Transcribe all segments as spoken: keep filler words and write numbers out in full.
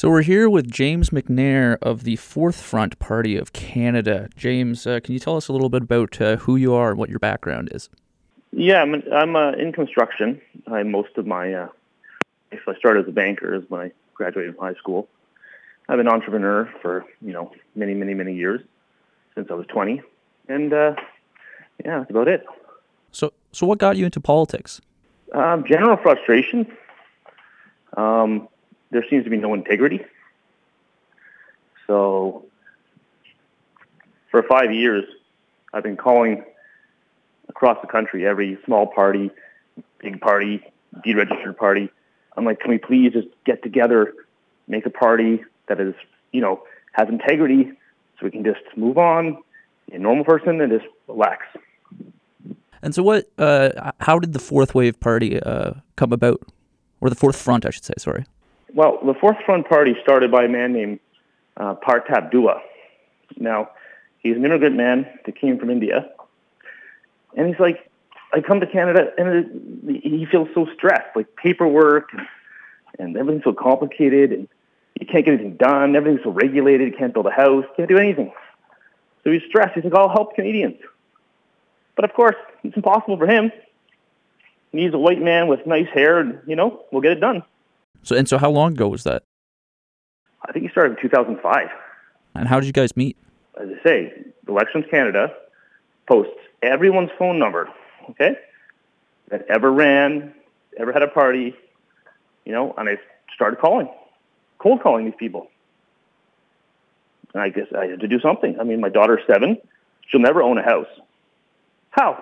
So we're here with James McNair of the Fourth Front Party of Canada. James, uh, can you tell us a little bit about uh, who you are and what your background is? Yeah, I'm, I'm uh, in construction. I most of my uh, if I started as a banker is when I graduated from high school. I've been an entrepreneur for you know many, many, many years since I was twenty, and uh, yeah, that's about it. So, so what got you into politics? Um, general frustration. Um, there seems to be no integrity. So, for five years, I've been calling across the country, every small party, big party, deregistered party. I'm like, can we please just get together, make a party that is, you know, has integrity, so we can just move on, be a normal person, and just relax. And so, what? Uh, how did the Fourth Wave Party uh, come about, or the Fourth Front, I should say? Sorry. Well, the Fourth Front Party started by a man named uh, Partap Dua. Now, he's an immigrant man that came from India. And he's like, I come to Canada, and it, he feels so stressed, like paperwork, and, and everything's so complicated, and you can't get anything done. Everything's so regulated. You can't build a house. Can't do anything. So he's stressed. He's like, I'll help Canadians. But of course, it's impossible for him. He needs a white man with nice hair, and, you know, we'll get it done. So, and so how long ago was that? I think he started in two thousand five. And how did you guys meet? As I say, Elections Canada posts everyone's phone number, okay, that ever ran, ever had a party, you know, and I started calling, cold calling these people. And I guess I had to do something. I mean, my daughter's seven. She'll never own a house. How?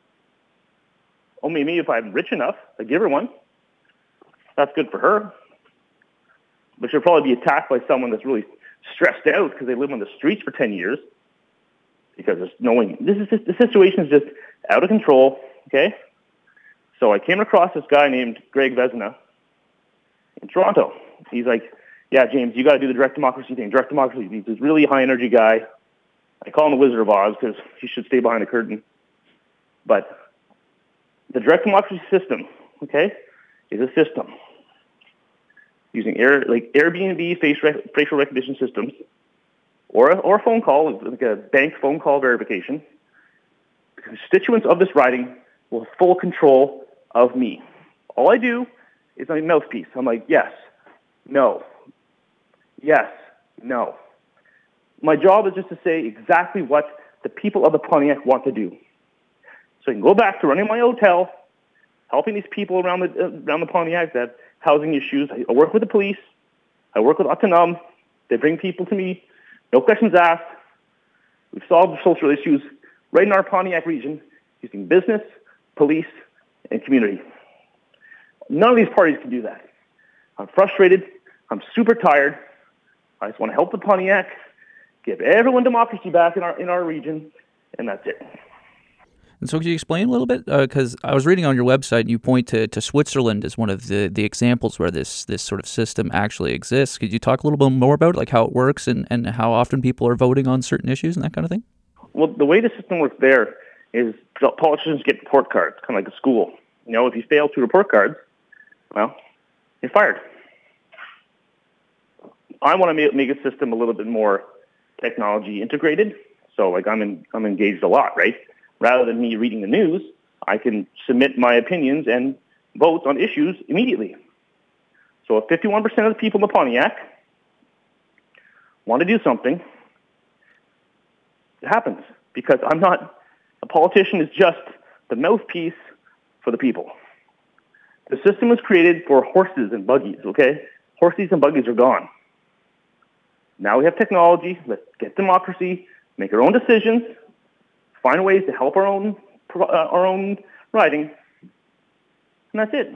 Oh, maybe if I'm rich enough, I give her one. That's good for her. But she'll probably be attacked by someone that's really stressed out because they live on the streets for ten years. Because there's no one. This is just, the situation is just out of control. Okay, so I came across this guy named Greg Vezina in Toronto. He's like, "Yeah, James, you got to do the direct democracy thing. Direct democracy. He's this really high energy guy. I call him the Wizard of Oz because he should stay behind the curtain. But the direct democracy system, okay, is a system using air like Airbnb face rec- facial recognition systems." Or a, or a phone call, like a bank phone call verification. The constituents of this riding will have full control of me. All I do is I'm a mouthpiece. I'm like, yes, no, yes, no. My job is just to say exactly what the people of the Pontiac want to do. So I can go back to running my hotel, helping these people around the, uh, around the Pontiac that have housing issues. I, I work with the police. I work with Autonome. They bring people to me. No questions asked. We've solved social issues right in our Pontiac region using business, police, and community. None of these parties can do that. I'm frustrated. I'm super tired. I just want to help the Pontiac, give everyone democracy back in our in our region, and that's it. And so could you explain a little bit? Because uh, I was reading on your website, and you point to, to Switzerland as one of the, the examples where this this sort of system actually exists. Could you talk a little bit more about it, like how it works and, and how often people are voting on certain issues and that kind of thing? Well, the way the system works there is politicians get report cards, kind of like a school. You know, if you fail two report cards, well, you're fired. I want to make, make a system a little bit more technology integrated. So, like, I'm in, I'm engaged a lot, right? Rather than me reading the news, I can submit my opinions and votes on issues immediately. So if fifty-one percent of the people in the Pontiac want to do something, it happens. Because I'm not, a politician is just the mouthpiece for the people. The system was created for horses and buggies, okay? Horses and buggies are gone. Now we have technology. Let's get democracy, make our own decisions, find ways to help our own uh, our own riding, and that's it.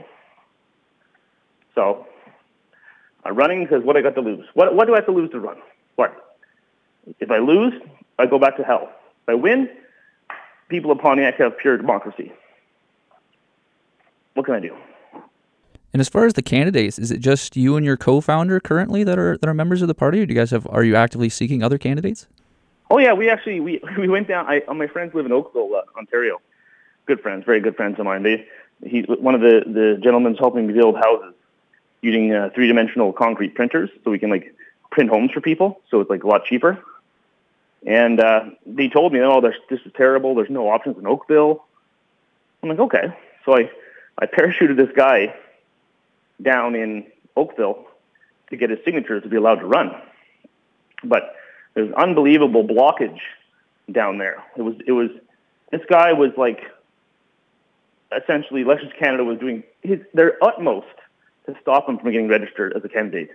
So I'm running because what I got to lose? What what do I have to lose to run? What? If I lose, I go back to hell. If I win, people of Pontiac have pure democracy. What can I do? And as far as the candidates, is it just you and your co-founder currently that are that are members of the party, or do you guys have? Are you actively seeking other candidates? Oh yeah, we actually we we went down. I, my friends live in Oakville, uh, Ontario. Good friends, very good friends of mine. They he one of the the gentlemen's helping me build houses, using uh, three-dimensional concrete printers so we can like print homes for people. So it's like a lot cheaper. And uh, they told me, oh, this is terrible. There's no options in Oakville. I'm like, okay. So I, I parachuted this guy down in Oakville to get his signature to be allowed to run. But there's unbelievable blockage down there. It was, it was, this guy was like, essentially, Elections Canada was doing his, their utmost to stop him from getting registered as a candidate.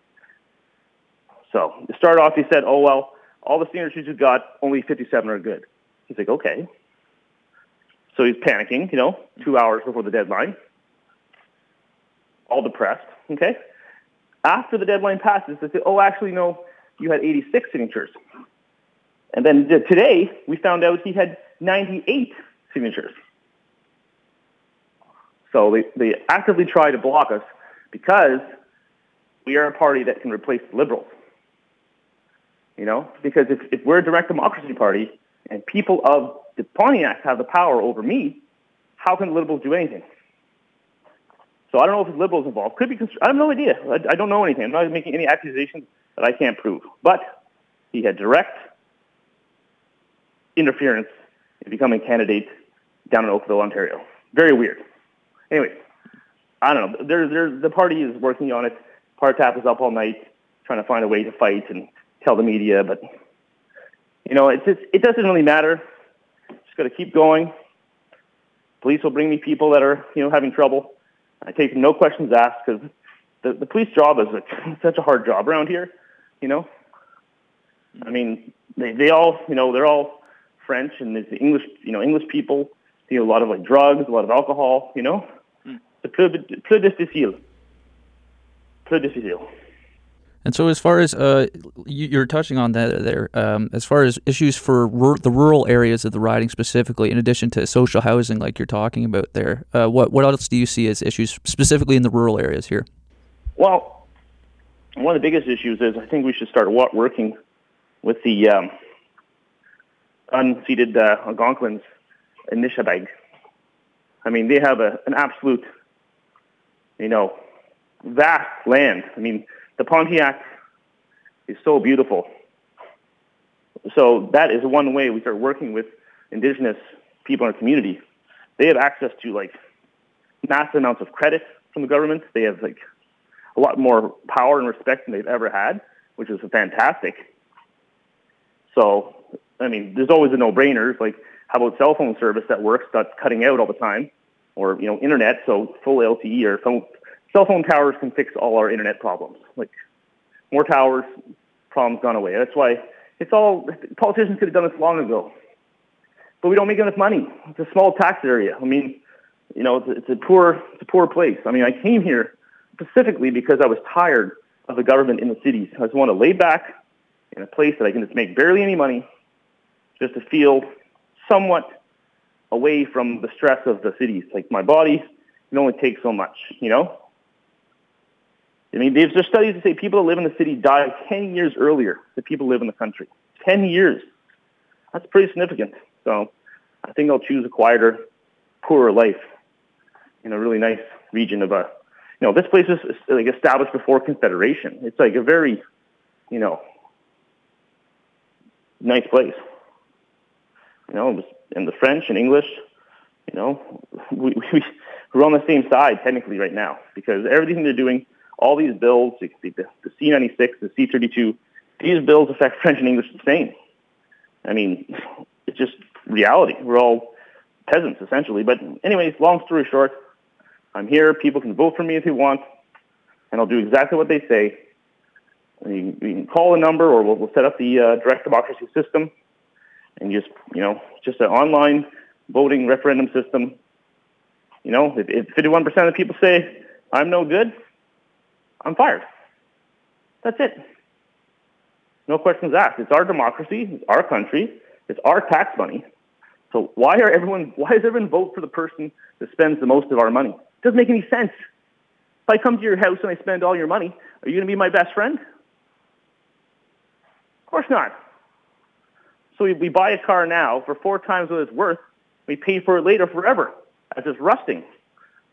So to start off, he said, oh, well, all the signatures you got, only fifty-seven are good. He's like, okay. So he's panicking, you know, two hours before the deadline. All depressed, okay? After the deadline passes, they say, oh, actually, no, you had eighty-six signatures. And then today, we found out he had ninety-eight signatures. So they, they actively try to block us because we are a party that can replace the Liberals. You know, because if, if we're a direct democracy party and people of the Pontiac have the power over me, how can the Liberals do anything? So I don't know if the Liberals involved. Could be. I have no idea. I, I don't know anything. I'm not making any accusations that I can't prove. But he had direct interference in becoming a candidate down in Oakville, Ontario. Very weird. Anyway, I don't know. There, there, the party is working on it. Partap is up all night trying to find a way to fight and tell the media, but you know, it's just, it doesn't really matter. Just got to keep going. Police will bring me people that are, you know, having trouble. I take no questions asked because the, the police job is a, such a hard job around here. You know, I mean, they they all, you know, they're all French and it's the English, you know, English people. You know, a lot of like drugs, a lot of alcohol. You know, c'est plus plus difficile, plus difficile. And so, as far as uh, you, you're touching on that there, um, as far as issues for rur- the rural areas of the riding specifically, in addition to social housing, like you're talking about there, uh, what what else do you see as issues specifically in the rural areas here? Well, one of the biggest issues is I think we should start working with the um, unceded uh, Algonquins in Nishabag. I mean, they have a, an absolute, you know, vast land. I mean, the Pontiac is so beautiful. So that is one way we start working with Indigenous people in our community. They have access to like massive amounts of credit from the government. They have like a lot more power and respect than they've ever had, which is fantastic. So, I mean, there's always the no-brainers, like how about cell phone service that works, that's cutting out all the time, or, you know, internet, so full L T E or phone. Cell phone towers can fix all our internet problems. Like, more towers, problems gone away. That's why it's all, politicians could have done this long ago. But we don't make enough money. It's a small tax area. I mean, you know, it's a, it's a poor, it's a poor place. I mean, I came here specifically because I was tired of the government in the cities. I just want to lay back in a place that I can just make barely any money, just to feel somewhat away from the stress of the cities. Like, my body can only take so much, you know? I mean, there's just studies that say people that live in the city die ten years earlier than people who live in the country. ten years. That's pretty significant. So I think I'll choose a quieter, poorer life in a really nice region of a, you know, this place is like established before Confederation. It's like a very, you know, nice place. You know, and the French and English, you know, we, we, we're on the same side technically right now because everything they're doing, all these bills, the, the, the C ninety-six, the C thirty-two, these bills affect French and English the same. I mean, it's just reality. We're all peasants, essentially. But anyways, long story short, I'm here. People can vote for me if they want, and I'll do exactly what they say. And you, you can call a number, or we'll, we'll set up the uh, direct democracy system, and just, you know, just an online voting referendum system. You know, if, if fifty-one percent of the people say I'm no good, I'm fired. That's it. No questions asked. It's our democracy. It's our country. It's our tax money. So why are everyone? Why does everyone vote for the person that spends the most of our money? It doesn't make any sense. If I come to your house and I spend all your money, are you going to be my best friend? Of course not. So we, we buy a car now for four times what it's worth. We pay for it later forever as it's rusting.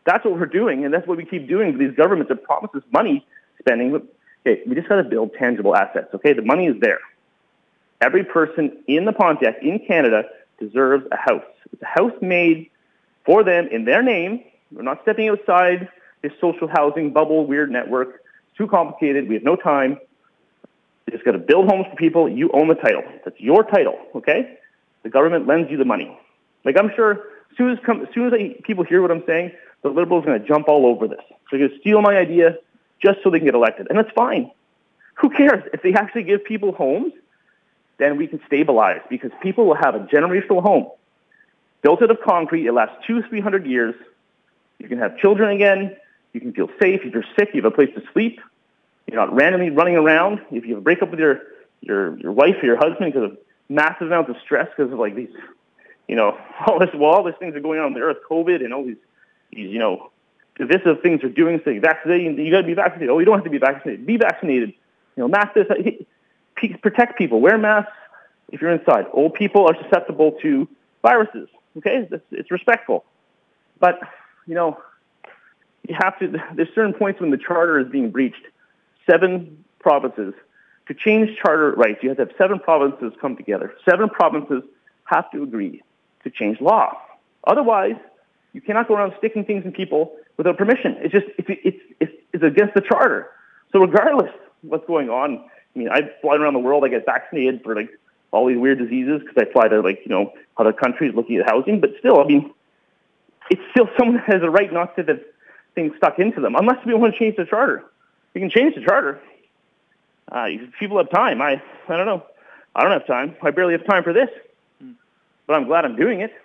That's what we're doing, and that's what we keep doing with these governments that promise us money spending. Okay, we just got to build tangible assets, okay? The money is there. Every person in the Pontiac, in Canada, deserves a house. It's a house made for them in their name. We're not stepping outside this social housing bubble, weird network. It's too complicated. We have no time. You just got to build homes for people. You own the title. That's your title, okay? The government lends you the money. Like, I'm sure as soon as, come, as, soon as I, people hear what I'm saying, the Liberals are going to jump all over this. They're going to steal my idea just so they can get elected. And that's fine. Who cares? If they actually give people homes, then we can stabilize, because people will have a generational home built out of concrete. It lasts two, three hundred years. You can have children again. You can feel safe. If you're sick, you have a place to sleep. You're not randomly running around. If you break up with your, your, your wife or your husband because of massive amounts of stress because of like these, you know, all this, well, all these things are going on on the earth, COVID and all these, these, you know, divisive things are doing, saying vaccinated, you got to be vaccinated. Oh, you don't have to be vaccinated. Be vaccinated. You know, mask this, protect people, wear masks if you're inside. Old people are susceptible to viruses. Okay, it's, it's respectful. But, you know, you have to, there's certain points when the charter is being breached. Seven provinces. To change charter rights, you have to have seven provinces come together. Seven provinces have to agree to change law. Otherwise, you cannot go around sticking things in people without permission. It's just, it's, it's, it's, it's against the charter. So regardless of what's going on, I mean, I fly around the world, I get vaccinated for like all these weird diseases because I fly to like, you know, other countries looking at housing. But still, I mean, it's still someone has a right not to have things stuck into them, unless we want to change the charter. We can change the charter. Uh, if people have time. I, I don't know. I don't have time. I barely have time for this. Hmm. But I'm glad I'm doing it.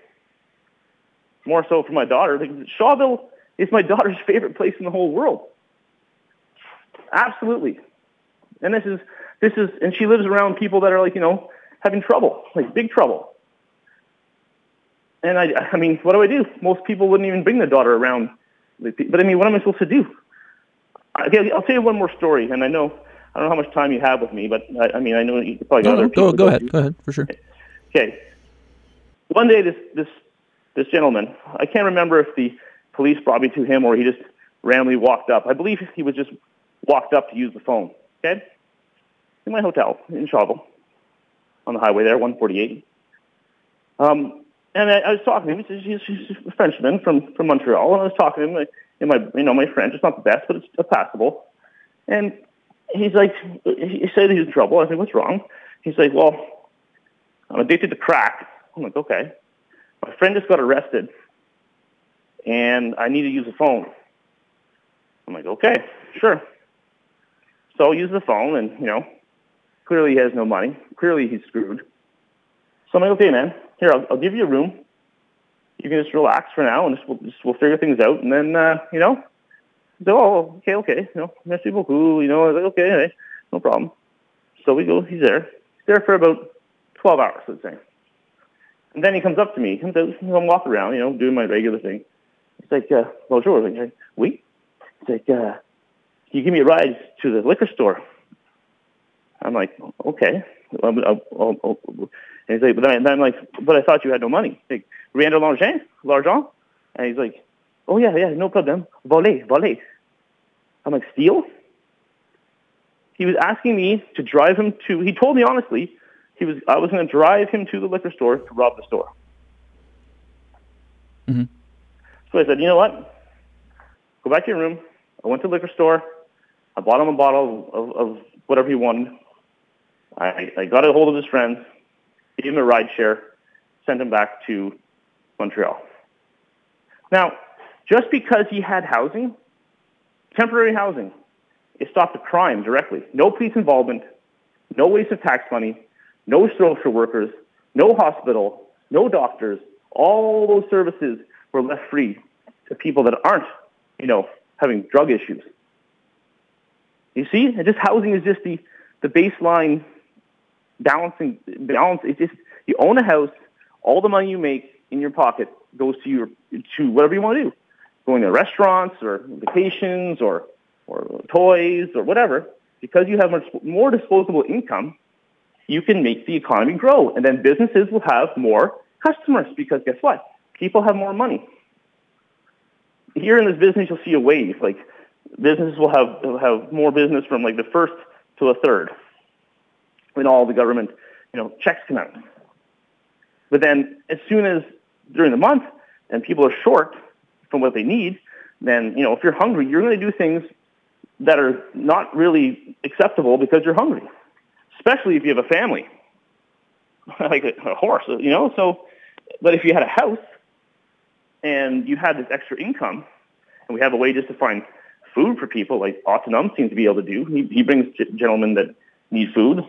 More so for my daughter. Shawville is my daughter's favorite place in the whole world. Absolutely. And this is, this is, and she lives around people that are like, you know, having trouble, like big trouble. And I, I mean, what do I do? Most people wouldn't even bring their daughter around. But I mean, what am I supposed to do? Okay, I'll tell you one more story, and I know I don't know how much time you have with me, but I, I mean, I know you could probably. No, no, go go ahead, go ahead for sure. Okay, one day this this this gentleman, I can't remember if the police brought me to him or he just randomly walked up. I believe he was just walked up to use the phone. Okay, in my hotel in Shawville, on the highway there, one forty-eight. Um, and I, I was talking to him. He's, he's, he's a Frenchman from from Montreal, and I was talking to him. Like, in my, you know, my French, it's not the best, but it's passable. And he's like, he said he was in trouble. I said, what's wrong? He's like, well, I'm addicted to crack. I'm like, okay. My friend just got arrested, and I need to use the phone. I'm like, okay, sure. So I'll use the phone, and, you know, clearly he has no money. Clearly he's screwed. So I'm like, okay, man, here, I'll, I'll give you a room. You can just relax for now, and just, we'll, just, we'll figure things out. And then, uh, you know, so, oh, okay, okay, you know, merci beaucoup, you know, I was like, okay, hey, no problem. So we go, he's there. He's there for about twelve hours, let's say. And then he comes up to me, he comes out, I'm walking around, you know, doing my regular thing. He's like, uh, bonjour. I'm like, oui? He's like, uh, can you give me a ride to the liquor store? I'm like, okay. I'll, I'll, I'll, I'll. And he's like, but then I'm like, but I thought you had no money. Like, rien de l'argent? L'argent? And he's like, oh yeah, yeah, no problem. Voler, voler. I'm like, steal? He was asking me to drive him to, he told me honestly, he was, I was going to drive him to the liquor store to rob the store. Mm-hmm. So I said, you know what? Go back to your room. I went to the liquor store. I bought him a bottle of, of whatever he wanted. I, I got a hold of his friends, gave him a ride share, sent him back to Montreal. Now, just because he had housing, temporary housing, it stopped the crime directly. No police involvement, no waste of tax money, no social workers, no hospital, no doctors. All those services were left free to people that aren't, you know, having drug issues. You see, and just housing is just the, the baseline balancing balance. It's just, you own a house, all the money you make in your pocket goes to your to whatever you want to do, going to restaurants or vacations or or toys or whatever. Because you have much more disposable income, you can make the economy grow, and then businesses will have more customers because guess what? People have more money. here in this business, you'll see a wave. Like businesses will have will have more business from like the first to a third when all the government, you know, checks come out. But then as soon as during the month and people are short from what they need, then, you know, if you're hungry, you're going to do things that are not really acceptable because you're hungry, especially if you have a family, like a, a horse, you know. So, but if you had a house and you had this extra income, and we have a way just to find food for people, like Autonome seems to be able to do. He, he brings gentlemen that need food.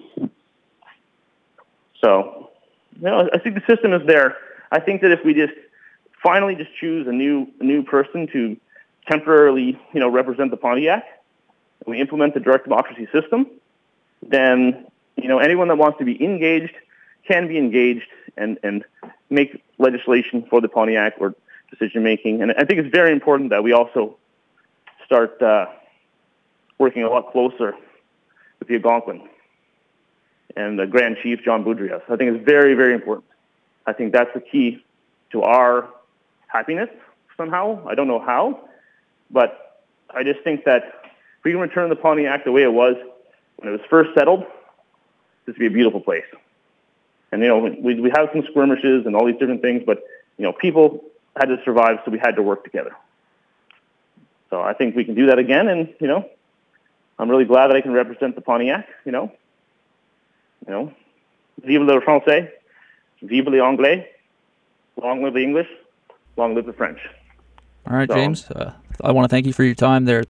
So, you know, I think the system is there. I think that if we just finally just choose a new a new person to temporarily, you know, represent the Pontiac, and we implement the direct democracy system, then, you know, anyone that wants to be engaged can be engaged and, and make legislation for the Pontiac or decision making. And I think it's very important that we also start uh, working a lot closer with the Algonquin and the Grand Chief, John Boudreaux. I think it's very, very important. I think that's the key to our happiness somehow. I don't know how, but I just think that if we can return the Pontiac the way it was when it was first settled, this would be a beautiful place. And, you know, we, we have some skirmishes and all these different things, but, you know, people had to survive, so we had to work together. So I think we can do that again, and, you know, I'm really glad that I can represent the Pontiac, you know. You know, vive le français, vive les anglais, long live the English, long live the French. All right, so, James. Uh, I want to thank you for your time there.